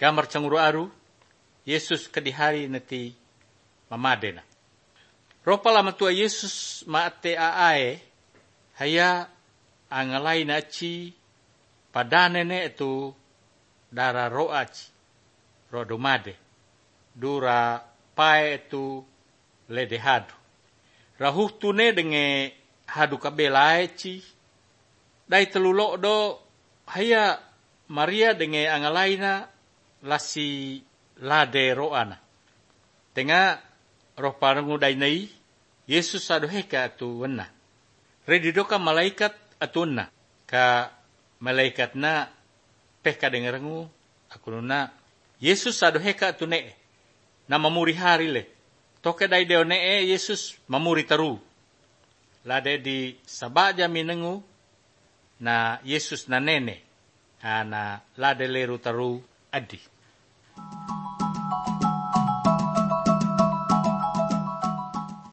gambar canguru aru, Yesus kadihari nati mamadena. Ropa lama tua Yesus maate aae, haya angalai na aci, padanene itu dara roa aci, rodomade, dura pae itu lede hadu. Rahuhtune denge hadu kabela aci, dai telulok do haya Maria denge angalaina lasi lade roana. Tenga roh parangu dainai, Yesus adoheka atu wena. Redidoka malaikat atuna, ka malaikat na peka dengerangu, akununa, Yesus adoheka atu ne, na mamuri hari le. Toke dai deo ne Yesus mamuri taru. Lade di sabaja minengu, na Yesus na nene, na lade leru taru adi.